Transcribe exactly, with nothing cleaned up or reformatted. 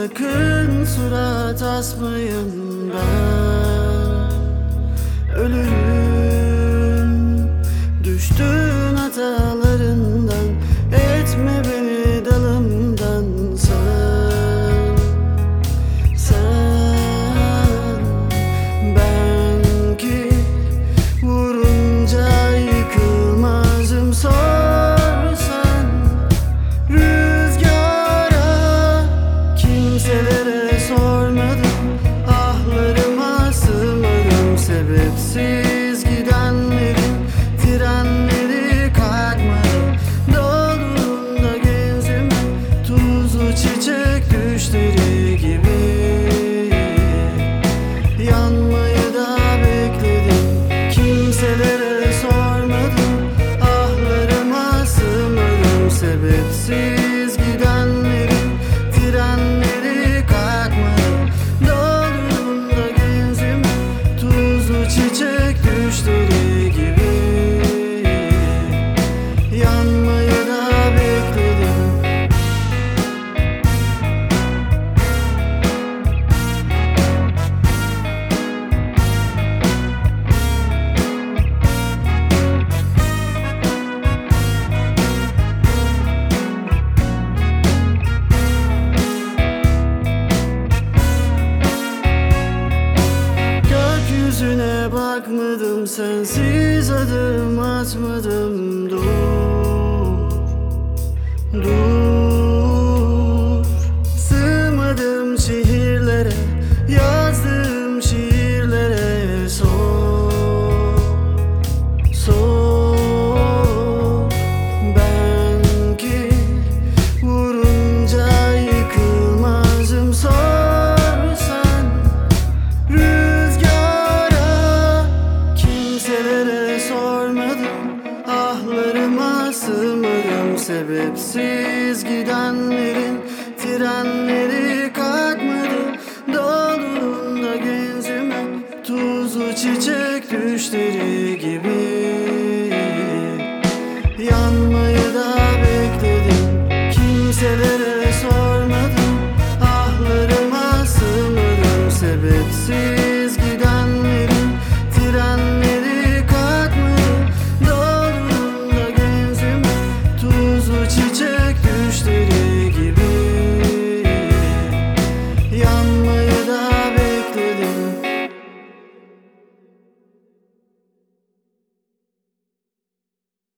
sakın surat asmayın, ben ölürüm. Düştüğün hatalarından, etme beni dalımdan sen. Sen, ben ki vurunca yıkılmazım, sorsan rüzgara. Kimselere sormadım, ahlarıma sığmadım. Sebepsiz gidenlerin trenleri kalkmadı. Dolduğunda gözüme tuzlu çiçek düşleri gibi. Yanmayı da bekledim, kimselere sormadım. Ahlarıma sığmadım. Sebepsiz gidenlerin trenleri kalkmadı. Dolduğunda gözüme tuzlu çiçek düşleri gibi. Yanmayı da bekledim. Gökyüzüne bakmadım, sensiz adım atmadım. Dur, dur. Sığmadım şehirlere, yazdığım şiirlere. Sor, sor. Ben ki vurunca yıkılmazım, sorsan rüzgara. Kimselere sormadım, ahlarıma sığmadım. Sebepsiz gidenlerin trenleri kalkmadı. Dolduğunda gözüme tuzlu çiçek düşleri gibi.